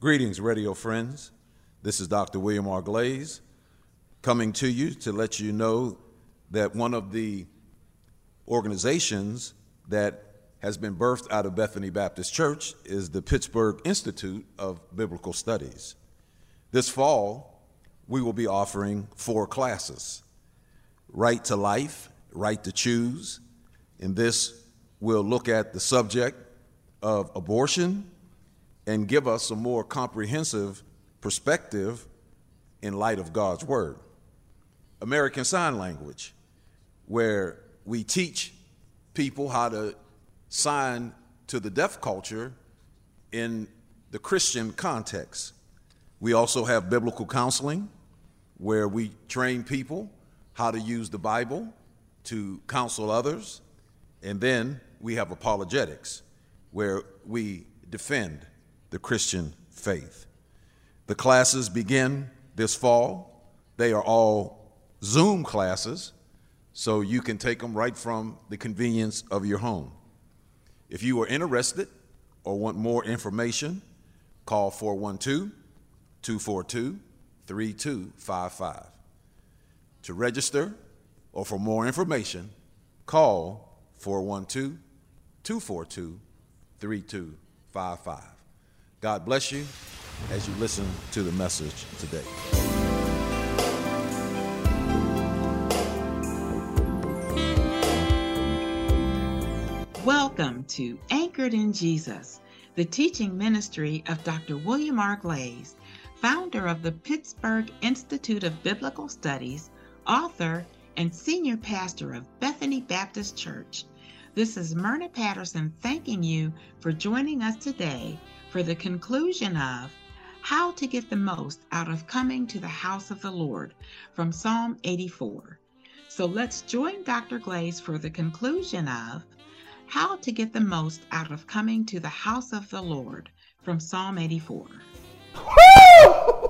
Greetings, radio friends. This is Dr. William R. Glaze coming to you to let you know that one of the organizations that has been birthed out of Bethany Baptist Church is the Pittsburgh Institute of Biblical Studies. This fall, we will be offering 4 classes: Right to Life, Right to Choose. In this, we'll look at the subject of abortion and give us a more comprehensive perspective in light of God's Word. American Sign Language, where we teach people how to sign to the deaf culture in the Christian context. We also have biblical counseling, where we train people how to use the Bible to counsel others. And then we have apologetics, where we defend the Christian faith. The classes begin this fall. They are all Zoom classes, so you can take them right from the convenience of your home. If you are interested or want more information, call 412-242-3255. To register or for more information, call 412-242-3255. God bless you as you listen to the message today. Welcome to Anchored in Jesus, the teaching ministry of Dr. William R. Glaze, founder of the Pittsburgh Institute of Biblical Studies, author, and senior pastor of Bethany Baptist Church. This is Myrna Patterson thanking you for joining us today for the conclusion of How to Get the Most Out of Coming to the House of the Lord from Psalm 84. So let's join Dr. Glaze for the conclusion of How to Get the Most Out of Coming to the House of the Lord from Psalm 84. Woo!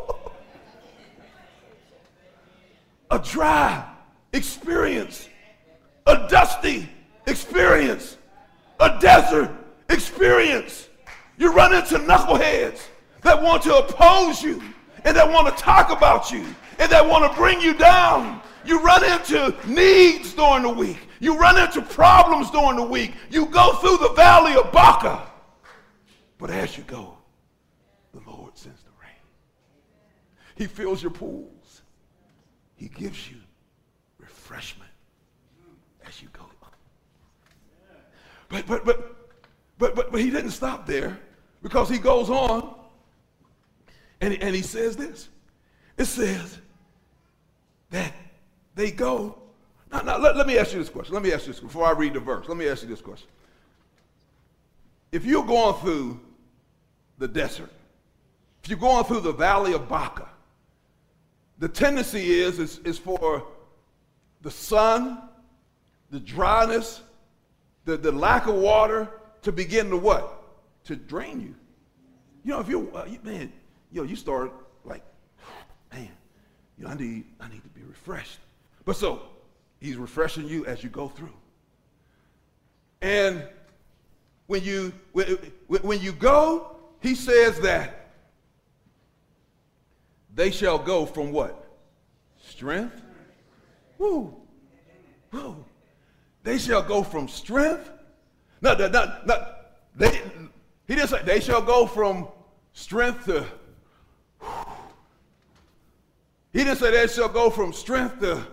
A dry experience, a dusty experience, a desert experience. You run into knuckleheads that want to oppose you and that want to talk about you and that want to bring you down. You run into needs during the week. You run into problems during the week. You go through the valley of Baca. But as you go, the Lord sends the rain. He fills your pools. He gives you refreshment as you go. But he didn't stop there, because he goes on and he says this. It says that they go. Now let me ask you this question. Before I read the verse. Let me ask you this question. If you're going through the desert, if you're going through the valley of Baca, the tendency is for the sun, the dryness, the lack of water to begin to what? To drain you. You know, if you start like, man, I need to be refreshed. But so he's refreshing you as you go through. And when you go, he says that they shall go from what? Strength. Woo. Woo. They shall go from strength. He didn't say they shall go from strength to. He didn't say they shall go from strength to.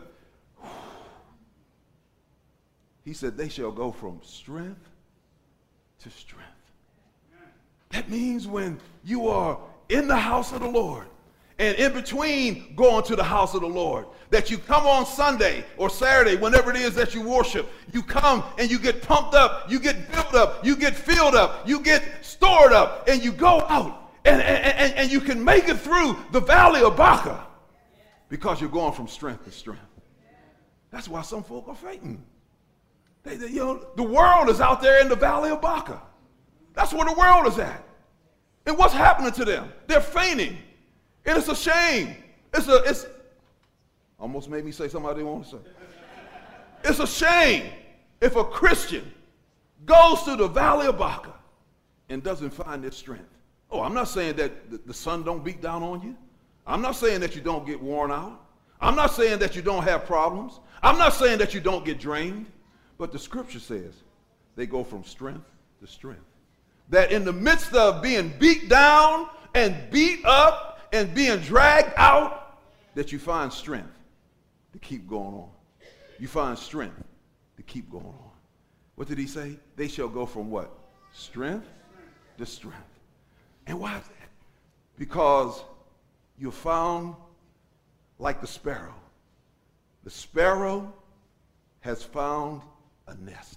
He said they shall go from strength to strength. That means when you are in the house of the Lord, and in between going to the house of the Lord, that you come on Sunday or Saturday, whenever it is that you worship, you come and you get pumped up, you get built up, you get filled up, you get stored up, and you go out and you can make it through the valley of Baca because you're going from strength to strength. That's why some folk are fainting. The world is out there in the valley of Baca. That's where the world is at. And what's happening to them? They're fainting. And it's a shame. It's almost made me say something I didn't want to say. It's a shame if a Christian goes through the valley of Baca and doesn't find his strength Oh, I'm not saying that the sun don't beat down on you. I'm not saying that you don't get worn out. I'm not saying that you don't have problems. I'm not saying that you don't get drained. But the scripture says they go from strength to strength. That in the midst of being beat down and beat up and being dragged out, that you find strength to keep going on. You find strength to keep going on. What did he say? They shall go from what? Strength to strength. And why is that? Because you're found like the sparrow. The sparrow has found a nest.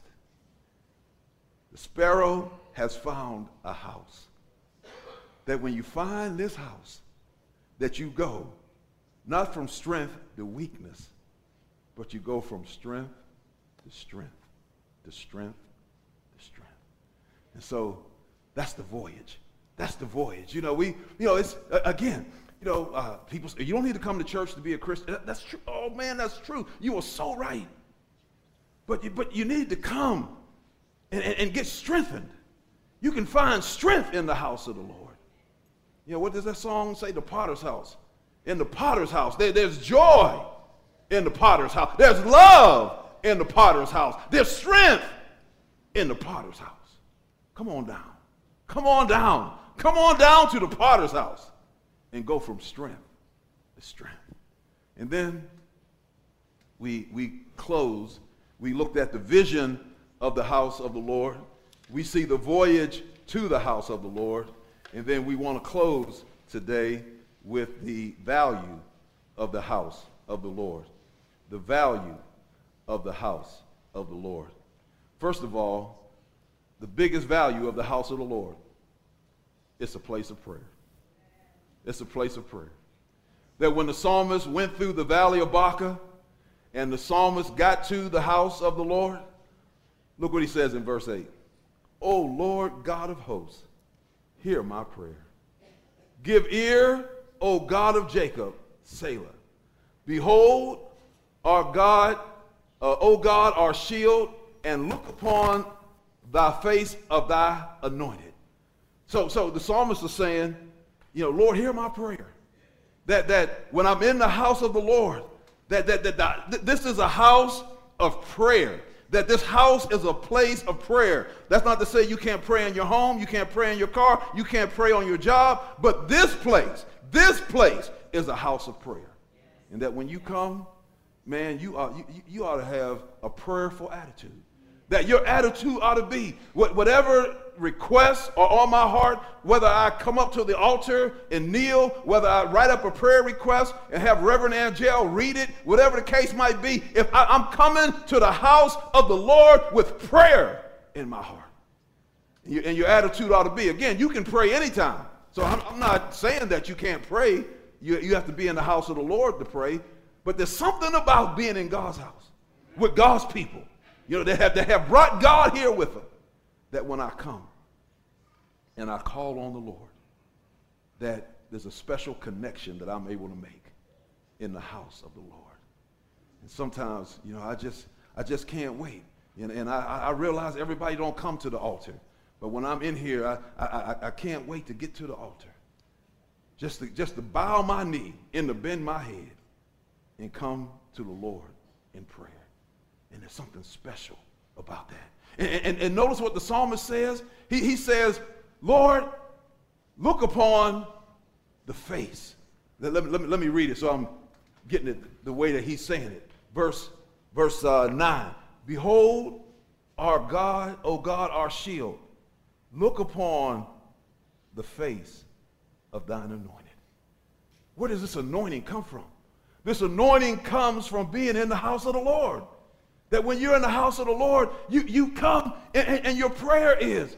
The sparrow has found a house. That when you find this house, that you go not from strength to weakness, but you go from strength to strength to strength to strength. And so that's the voyage. That's the voyage. It's again, people say, you don't need to come to church to be a Christian. That's true. Oh man, that's true. You are so right. But you need to come and get strengthened. You can find strength in the house of the Lord. What does that song say? The potter's house. In the potter's house, there's joy in the potter's house. There's love in the potter's house. There's strength in the potter's house. Come on down. Come on down. Come on down to the potter's house and go from strength to strength. And then we close. We looked at the vision of the house of the Lord. We see the voyage to the house of the Lord. And then we want to close today with the value of the house of the Lord. The value of the house of the Lord. First of all, the biggest value of the house of the Lord, it's a place of prayer. It's a place of prayer. That when the psalmist went through the valley of Baca and the psalmist got to the house of the Lord, look what he says in verse 8. O Lord God of hosts, hear my prayer. Give ear, O God of Jacob, Selah. Behold, our God, O God, our shield, and look upon thy face of thy anointed. So the psalmist is saying, Lord, hear my prayer. That when I'm in the house of the Lord, that this is a house of prayer. That this house is a place of prayer. That's not to say you can't pray in your home, you can't pray in your car, you can't pray on your job, but this place is a house of prayer. And that when you come, man, you ought to have a prayerful attitude. That your attitude ought to be, whatever requests are on my heart, whether I come up to the altar and kneel, whether I write up a prayer request and have Reverend Angel read it, whatever the case might be, if I'm coming to the house of the Lord with prayer in my heart. And your attitude ought to be, again, you can pray anytime. So I'm not saying that you can't pray. You have to be in the house of the Lord to pray. But there's something about being in God's house with God's people. They have brought God here with them. That when I come and I call on the Lord, that there's a special connection that I'm able to make in the house of the Lord. And sometimes, I just can't wait. And I realize everybody don't come to the altar. But when I'm in here, I can't wait to get to the altar. Just to bow my knee and to bend my head and come to the Lord in prayer. And there's something special about that. And notice what the psalmist says. He says, Lord, look upon the face. Let me read it so I'm getting it the way that he's saying it. Verse 9. Behold, our God, O God, our shield. Look upon the face of thine anointed. Where does this anointing come from? This anointing comes from being in the house of the Lord. That when you're in the house of the Lord, you come and your prayer is,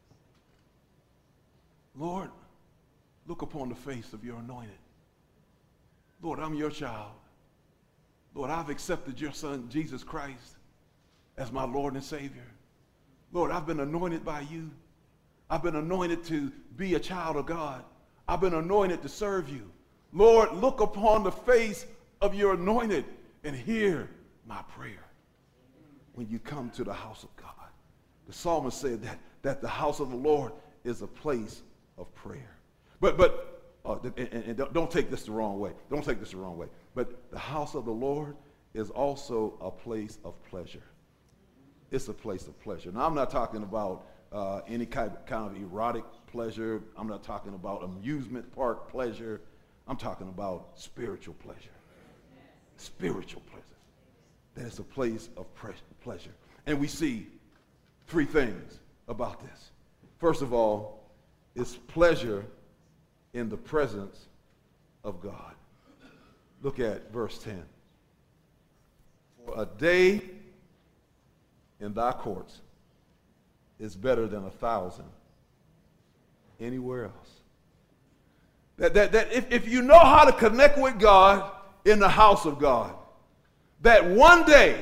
Lord, look upon the face of your anointed. Lord, I'm your child. Lord, I've accepted your son, Jesus Christ, as my Lord and Savior. Lord, I've been anointed by you. I've been anointed to be a child of God. I've been anointed to serve you. Lord, look upon the face of your anointed and hear my prayer. When you come to the house of God. The psalmist said that the house of the Lord is a place of prayer. And don't take this the wrong way. Don't take this the wrong way. But the house of the Lord is also a place of pleasure. It's a place of pleasure. Now, I'm not talking about any kind of erotic pleasure. I'm not talking about amusement park pleasure. I'm talking about spiritual pleasure. Spiritual pleasure. That it's a place of pleasure. And we see three things about this. First of all, it's pleasure in the presence of God. Look at verse 10. For a day in thy courts is better than 1,000 anywhere else. That if you know how to connect with God in the house of God, that one day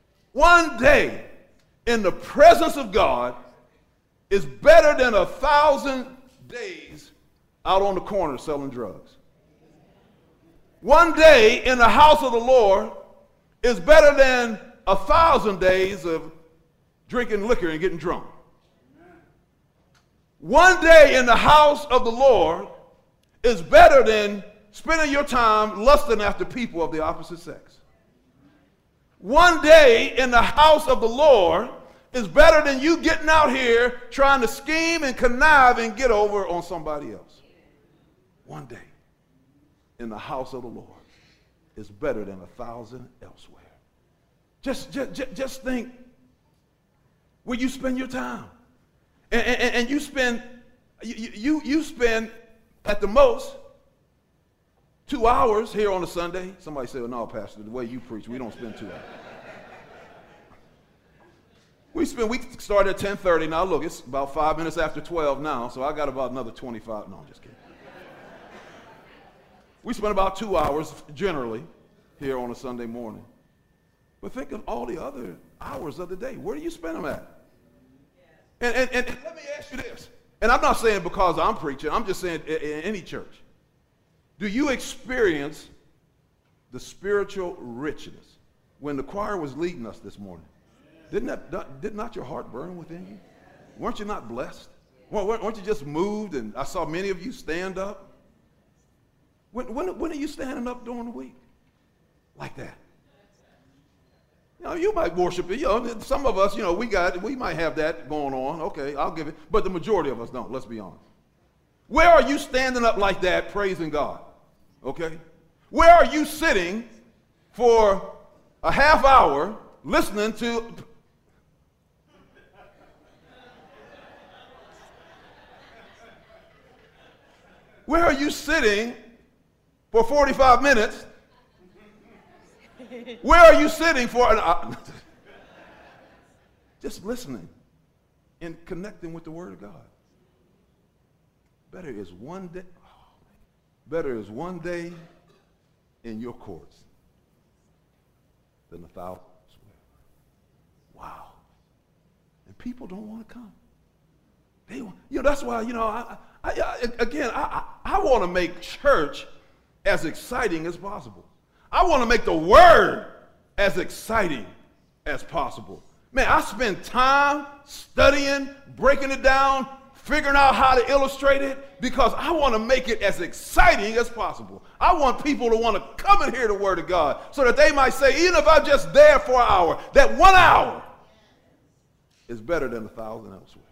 in the presence of God is better than 1,000 days out on the corner selling drugs. One day in the house of the Lord is better than 1,000 days of drinking liquor and getting drunk. One day in the house of the Lord is better than spending your time lusting after people of the opposite sex. One day in the house of the Lord is better than you getting out here trying to scheme and connive and get over on somebody else. One day in the house of the Lord is better than 1,000 elsewhere. Just think where you spend your time. And you spend at the most 2 hours here on a Sunday. Somebody say, well, no, Pastor, the way you preach, we don't spend 2 hours. We start at 10:30. Now, look, it's about 5 minutes after 12 now, so I got about another 25. No, I'm just kidding. We spend about 2 hours generally here on a Sunday morning. But think of all the other hours of the day. Where do you spend them at? And let me ask you this. And I'm not saying because I'm preaching. I'm just saying in any church. Do you experience the spiritual richness? When the choir was leading us this morning, did not your heart burn within you? Weren't you not blessed? Weren't you just moved? And I saw many of you stand up. When are you standing up during the week? Like that. You know, you might worship it. You know, some of us, you know, we might have that going on. Okay, I'll give it. But the majority of us don't, let's be honest. Where are you standing up like that praising God? Okay? Where are you sitting for a half hour listening to... Where are you sitting for 45 minutes? Where are you sitting for an hour? Just listening and connecting with the Word of God. Better is one day in your courts than 1,000 elsewhere. Wow. And people don't want to come. They want, you know, that's why, you know, I want to make church as exciting as possible. I want to make the Word as exciting as possible. Man, I spend time studying, breaking it down, figuring out how to illustrate it, because I want to make it as exciting as possible. I want people to want to come and hear the Word of God so that they might say, even if I'm just there for an hour, that 1 hour is better than 1,000 elsewhere.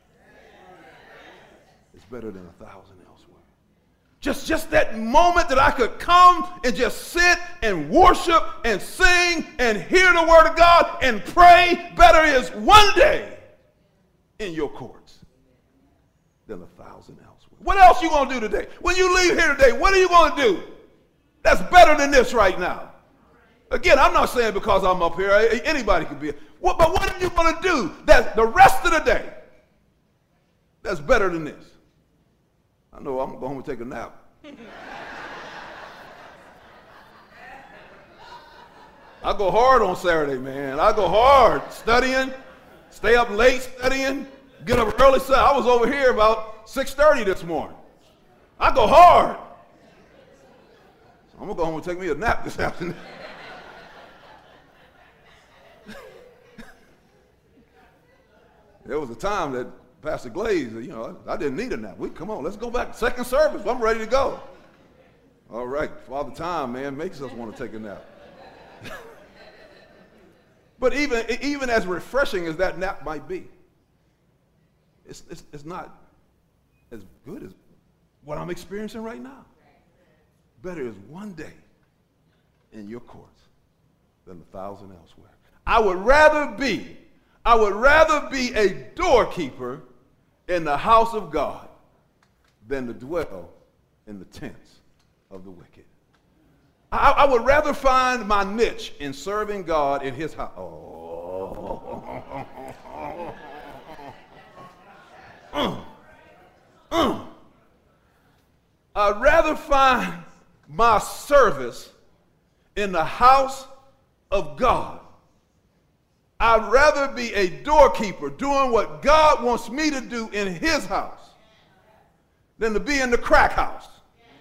It's better than 1,000 elsewhere. Just that moment that I could come and just sit and worship and sing and hear the Word of God and pray, better is one day in your courts than 1,000 elsewhere. What else you going to do today? When you leave here today, what are you going to do that's better than this right now? Again, I'm not saying because I'm up here, anybody could be. But what are you going to do that the rest of the day that's better than this? I know I'm going to go home and take a nap. I go hard on Saturday, man. I go hard studying, stay up late studying, get up early. I was over here about 6:30 this morning. I go hard. So I'm going to go home and take me a nap this afternoon. There was a time that Pastor Glaze, I didn't need a nap. Come on, let's go back. Second service, I'm ready to go. All right, Father Time, man, makes us want to take a nap. But even as refreshing as that nap might be, it's not as good as what I'm experiencing right now. Better is one day in your courts than 1,000 elsewhere. I would rather be a doorkeeper in the house of God than to dwell in the tents of the wicked. I would rather find my niche in serving God in his house. I'd rather find my service in the house of God. I'd rather be a doorkeeper doing what God wants me to do in his house than to be in the crack house.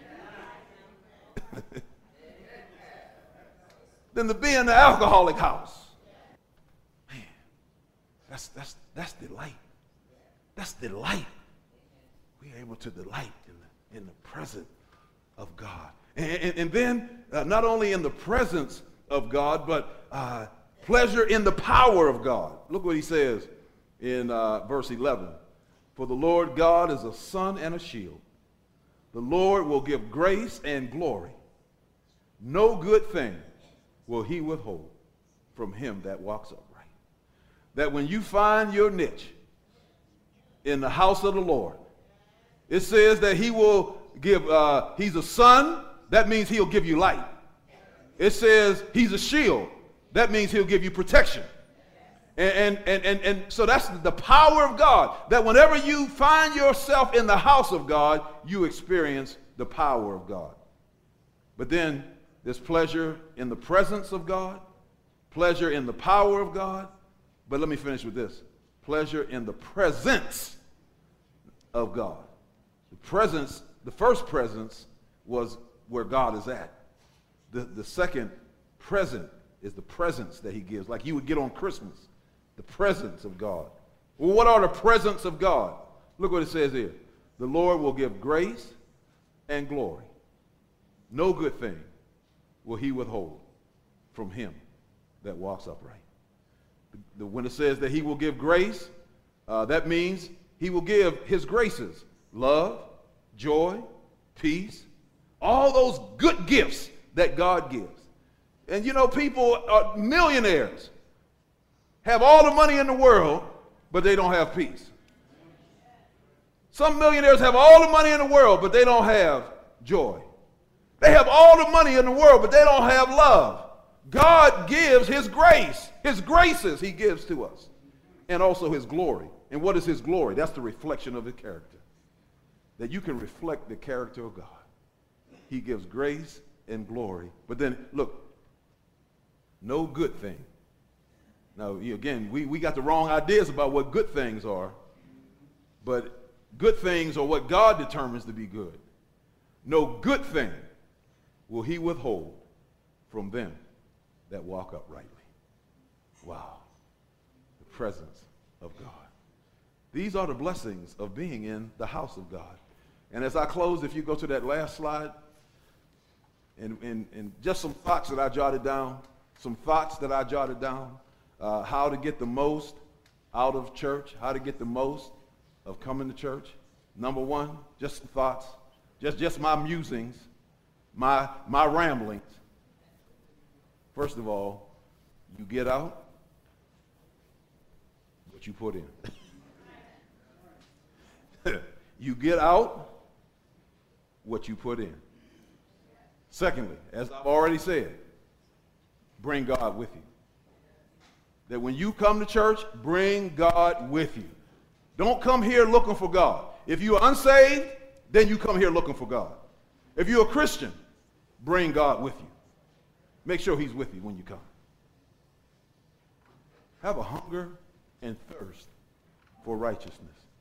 Than to be in the alcoholic house. Man, that's delight. That's delight. We're able to delight in the presence of God. And then not only in the presence of God, but pleasure in the power of God. Look what he says in verse 11. For the Lord God is a sun and a shield. The Lord will give grace and glory. No good thing will he withhold from him that walks upright. That when you find your niche in the house of the Lord, it says that he will give, he's a sun, that means he'll give you light. It says he's a shield, that means he'll give you protection. And so that's the power of God, that whenever you find yourself in the house of God, you experience the power of God. But then there's pleasure in the presence of God, pleasure in the power of God, but let me finish with this. Pleasure in the presence of God. The first presence was where God is at. The second present is the presence that he gives, like you would get on Christmas, the presence of God. Well, what are the presence of God? Look what it says here. The Lord will give grace and glory. No good thing will he withhold from him that walks upright. When it says that he will give grace, that means he will give his graces, love, joy, peace, all those good gifts that God gives. And people are millionaires, have all the money in the world, but they don't have peace. Some millionaires have all the money in the world, but they don't have joy. They have all the money in the world, but they don't have love. God gives his grace, his graces he gives to us, and also his glory. And what is his glory? That's the reflection of his character. That you can reflect the character of God. He gives grace and glory. But then, look, no good thing. Now, again, we got the wrong ideas about what good things are, but good things are what God determines to be good. No good thing will he withhold from them that walk uprightly. Wow. The presence of God. These are the blessings of being in the house of God. And as I close, if you go to that last slide, and just some thoughts that I jotted down, how to get the most out of church, how to get the most of coming to church. Number one, just some thoughts, just my musings, my ramblings. First of all, you get out what you put in. You get out what you put in. Secondly, as I've already said, bring God with you. That when you come to church, bring God with you. Don't come here looking for God. If you're unsaved, then you come here looking for God. If you're a Christian, bring God with you. Make sure he's with you when you come. Have a hunger and thirst for righteousness.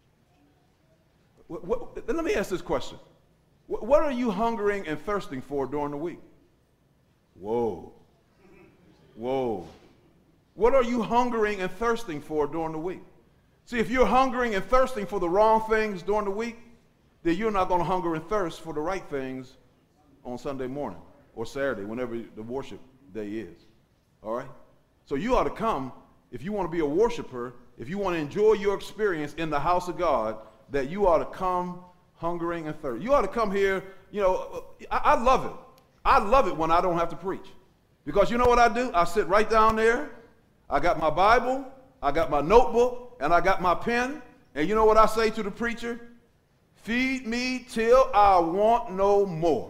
Let me ask this question. What are you hungering and thirsting for during the week? Whoa. What are you hungering and thirsting for during the week? See, if you're hungering and thirsting for the wrong things during the week, then you're not going to hunger and thirst for the right things on Sunday morning or Saturday, whenever the worship day is. All right? So you ought to come, if you want to be a worshiper, if you want to enjoy your experience in the house of God, that you ought to come hungering and thirsty. You ought to come here. You know, I love it. I love it when I don't have to preach. Because you know what I do? I sit right down there. I got my Bible, I got my notebook, and I got my pen. And you know what I say to the preacher? Feed me till I want no more.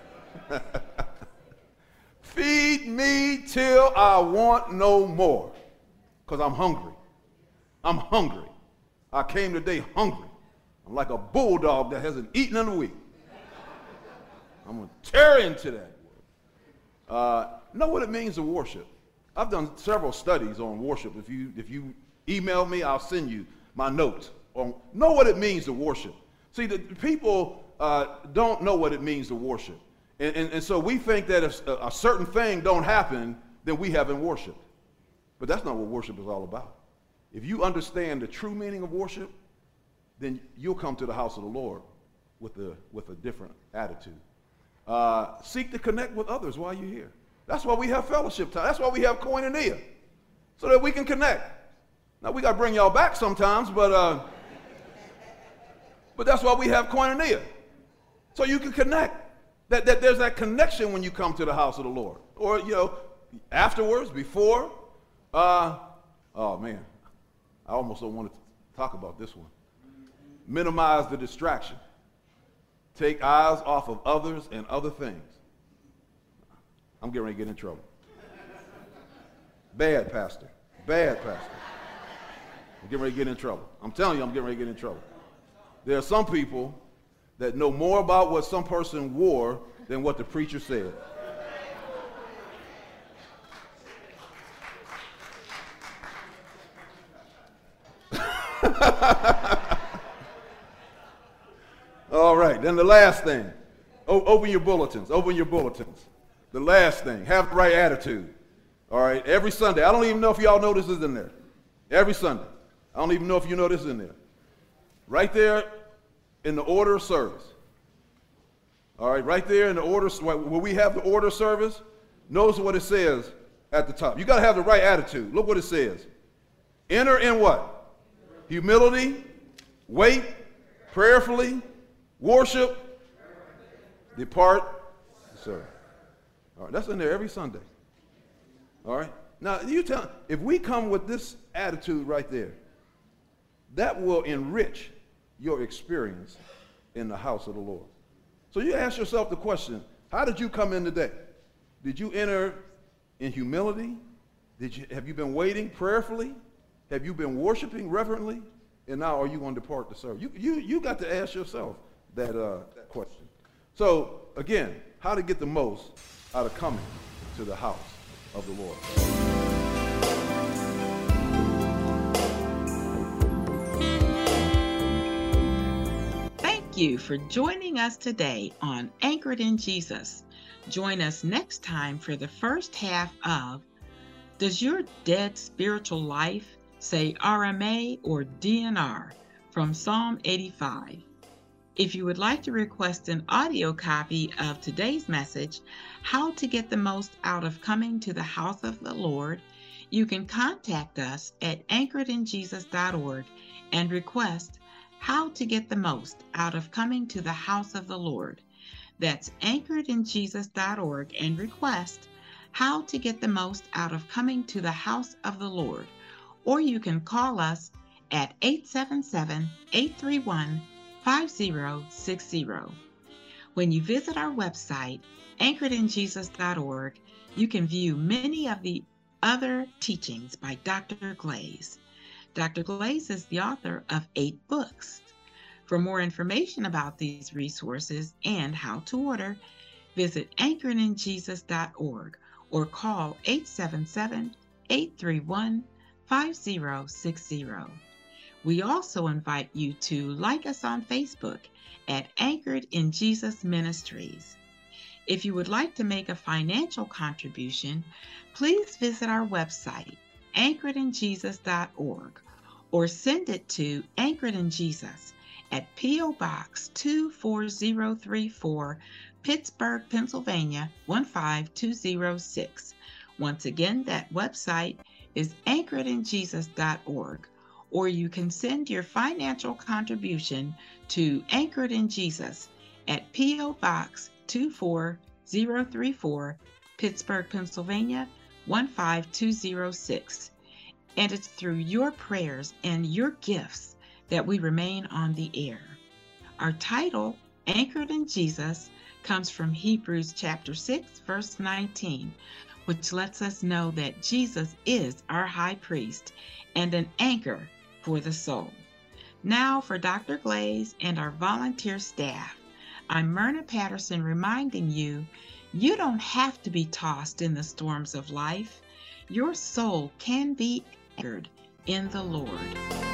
Feed me till I want no more. Because I'm hungry. I'm hungry. I came today hungry. I'm like a bulldog that hasn't eaten in a week. I'm going to tear into that. Know what it means to worship. I've done several studies on worship. If you email me, I'll send you my notes on know what it means to worship. See, the people don't know what it means to worship. And so we think that if a certain thing don't happen, then we haven't worshiped. But that's not what worship is all about. If you understand the true meaning of worship, then you'll come to the house of the Lord with a different attitude. Seek to connect with others while you're here. That's why we have fellowship time. That's why we have koinonia, so that we can connect. Now, we got to bring y'all back sometimes, but that's why we have koinonia, so you can connect. That there's that connection when you come to the house of the Lord. Or, you know, afterwards, before. Oh, man, I almost don't want to talk about this one. Minimize the distraction. Take eyes off of others and other things. I'm getting ready to get in trouble. Bad pastor. Bad pastor. I'm getting ready to get in trouble. I'm telling you, I'm getting ready to get in trouble. There are some people that know more about what some person wore than what the preacher said. All right, then the last thing. Open your bulletins. Open your bulletins. The last thing, have the right attitude. All right, every Sunday. I don't even know if y'all know this is in there. Every Sunday. I don't even know if you know this is in there. Right there in the order of service. All right, right there in the order, where we have the order of service, notice what it says at the top. You got to have the right attitude. Look what it says. Enter in what? Humility, wait, prayerfully, worship, depart, serve. All right, that's in there every Sunday. All right. Now, you tell, if we come with this attitude right there, that will enrich your experience in the house of the Lord. So you ask yourself the question, how did you come in today? Did you enter in humility? Have you been waiting prayerfully? Have you been worshiping reverently? And now are you going to depart to serve? You got to ask yourself that question. So again, how to get the most out of coming to the house of the Lord. Thank you for joining us today on Anchored in Jesus. Join us next time for the first half of Does Your Dead Spiritual Life Say RMA or DNR? From Psalm 85. If you would like to request an audio copy of today's message, How to Get the Most Out of Coming to the House of the Lord, you can contact us at anchoredinjesus.org and request How to Get the Most Out of Coming to the House of the Lord. That's anchoredinjesus.org and request How to Get the Most Out of Coming to the House of the Lord. Or you can call us at 877-831-5060. When you visit our website, anchoredinjesus.org, you can view many of the other teachings by Dr. Glaze. Dr. Glaze is the author of 8 books. For more information about these resources and how to order, visit anchoredinjesus.org or call 877-831-5060. We also invite you to like us on Facebook at Anchored in Jesus Ministries. If you would like to make a financial contribution, please visit our website, anchoredinjesus.org, or send it to Anchored in Jesus at P.O. Box 24034, Pittsburgh, Pennsylvania 15206. Once again, that website is anchoredinjesus.org, or you can send your financial contribution to Anchored in Jesus at P.O. Box 24034, Pittsburgh, Pennsylvania 15206. And it's through your prayers and your gifts that we remain on the air. Our title, Anchored in Jesus, comes from Hebrews chapter 6, verse 19, which lets us know that Jesus is our high priest and an anchor for the soul. Now for Dr. Glaze and our volunteer staff, I'm Myrna Patterson reminding you, you don't have to be tossed in the storms of life. Your soul can be anchored in the Lord.